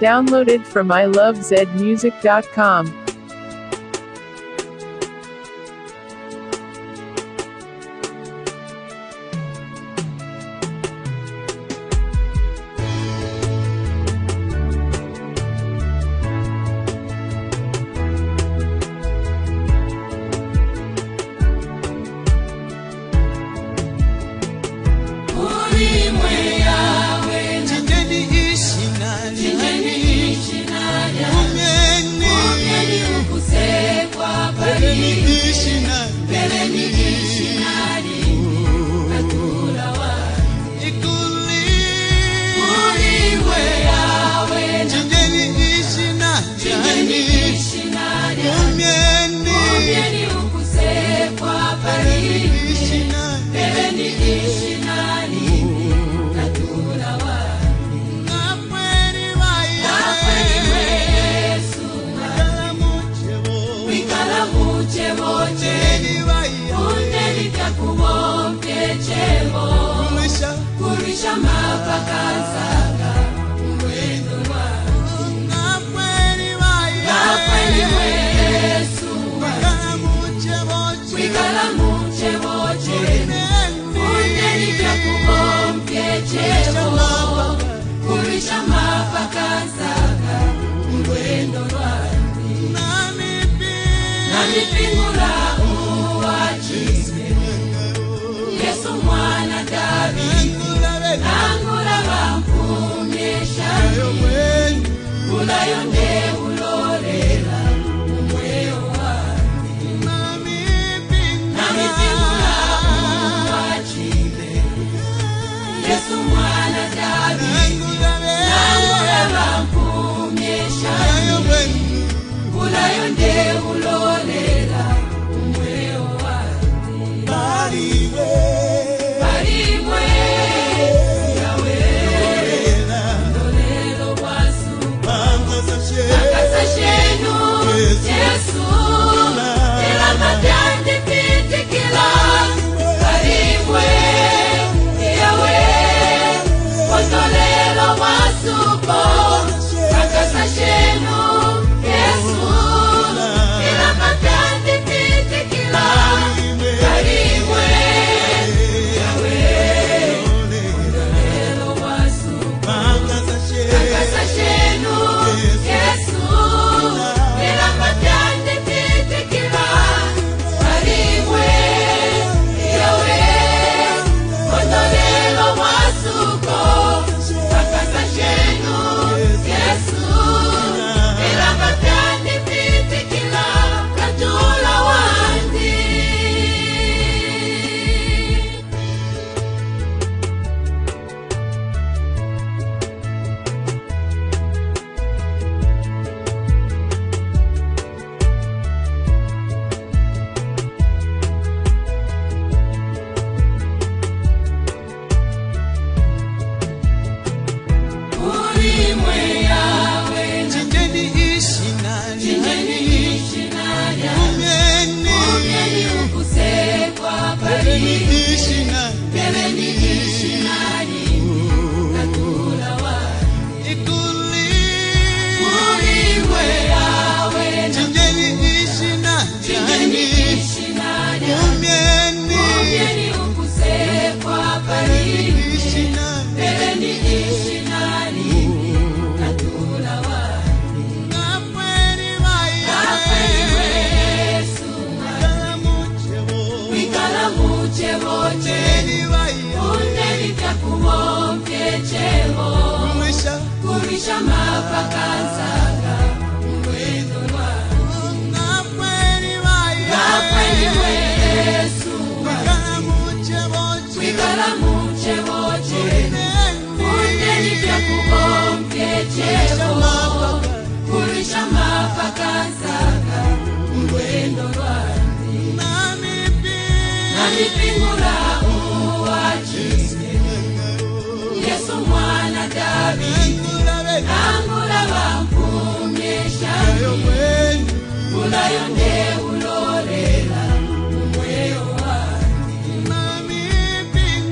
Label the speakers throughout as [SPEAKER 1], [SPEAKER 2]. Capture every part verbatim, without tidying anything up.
[SPEAKER 1] Downloaded from I love zed music dot com.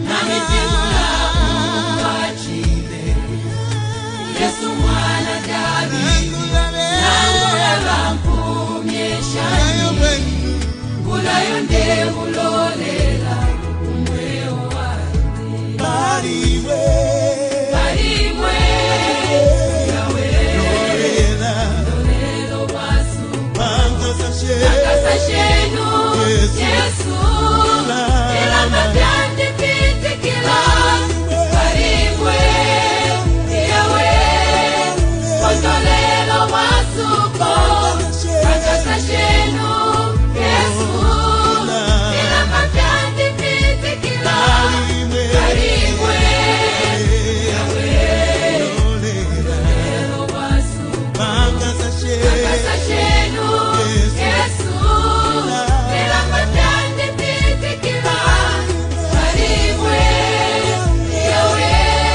[SPEAKER 2] Yesu mwana Namabyande mulolela umweo wandi.
[SPEAKER 3] Bariwe,
[SPEAKER 2] Barimwe yawe
[SPEAKER 3] Lorena,
[SPEAKER 2] lolelo wasu.
[SPEAKER 3] Pangasa she,
[SPEAKER 2] Akasa shenu
[SPEAKER 3] Yesu.
[SPEAKER 2] Yesu.
[SPEAKER 3] La,
[SPEAKER 2] Ela mabyande pitikila. Barimwe yawe lolelo wasu. Akasa shenu Yesu. Ela mabyande pitikila. Barimwe yawe lolelo wasu. Akasa shenu Yesu. Ela mabyande pitikila. Barimwe yawe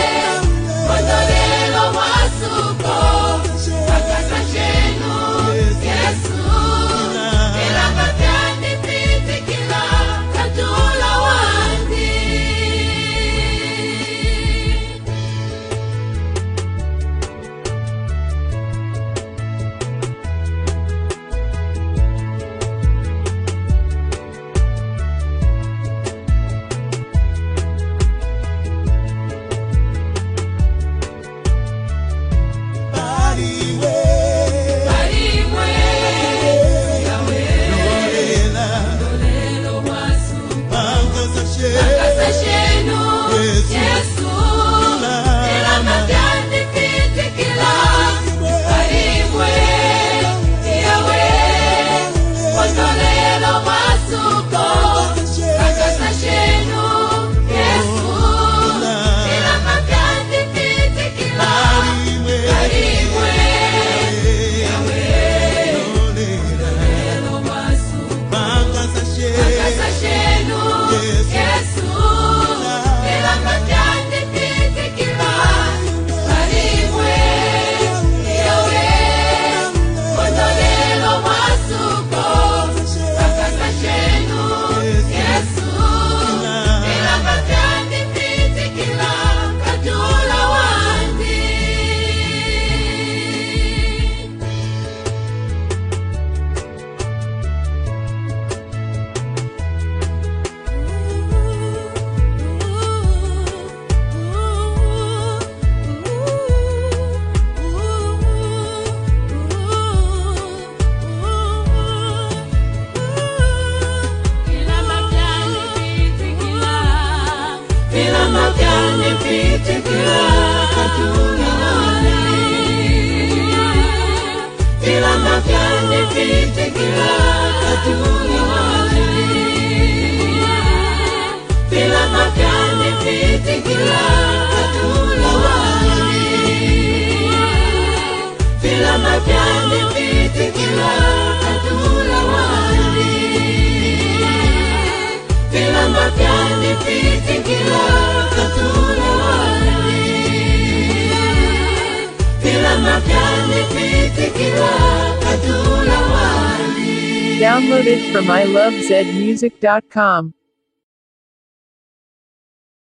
[SPEAKER 2] lolelo wasu. Akasa shenu Yesu. Ela mabyande pitikila. Katula wandi.
[SPEAKER 3] Bariwe,
[SPEAKER 2] Barimwe yawe
[SPEAKER 3] Lorena,
[SPEAKER 2] lolelo wasu.
[SPEAKER 3] Pangasa she,
[SPEAKER 2] Akasa shenu
[SPEAKER 3] Yesu.
[SPEAKER 2] Yesu.
[SPEAKER 3] La,
[SPEAKER 2] Ela mabyande pitikila. Barimwe yawe lolelo wasu. Akasa shenu Yesu. Ela mabyande pitikila.
[SPEAKER 3] Bariwe,
[SPEAKER 2] Barimwe yawe
[SPEAKER 3] Lorena,
[SPEAKER 2] lolelo wasu.
[SPEAKER 3] Pangasa she,
[SPEAKER 2] Akasa shenu Yesu. Ela mabyande pitikila. Barimwe yawe lolelo wasu. Akasa shenu Yesu. Ela mabyande pitikila. Katula wandi. Ela mabyande pitikila. Ela mabyande pitikila. Katula wandi. Ela mabyande pitikila. Katula wandi. Ela mabyande pitikila. Katula wandi. Ela mabyande pitikila. Katula wandi. Ela mabyande pitikila. Katula wandi. Ela mabyande pitikila. Katula wandi.
[SPEAKER 1] Downloaded from I love zed music dot com.